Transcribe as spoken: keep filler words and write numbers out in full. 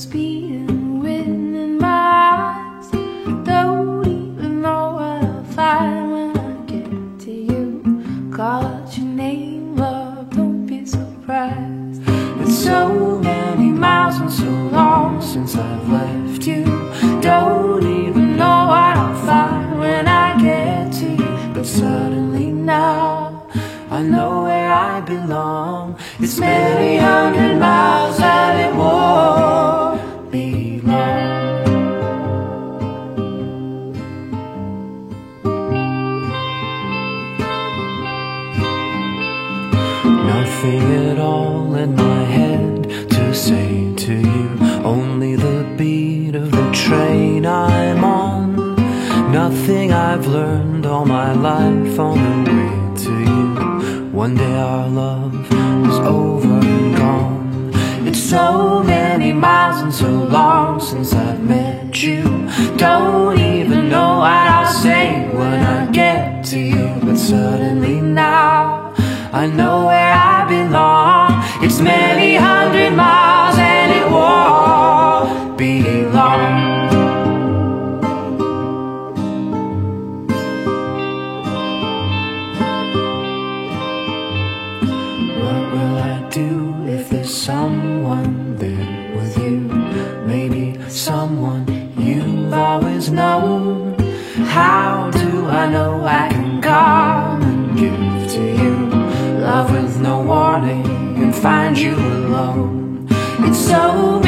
speeding wind in my eyes. Don't even know what I'll find when I get to you. Call out your name, love, don't be surprised. It's so many miles and so long since I've left you. Don't even know what I'll find when I get to you. But suddenly now I know where I belong. It's many hundred miles and it won't be long. Nothing at all in my head to say to you, only the beat of the train I'm on. Nothing I've learned all my life on the way to you. One day our love was over and gone. It's so many miles and so long since I've met you. Don't even know what I'll say when I get to you. But suddenly now I know where I belong. It's many hundred miles and it won't be long. What will I do if there's someone there with you? Maybe someone you've always known. How do I know I can come and give to you love with no warning and find you alone? It's so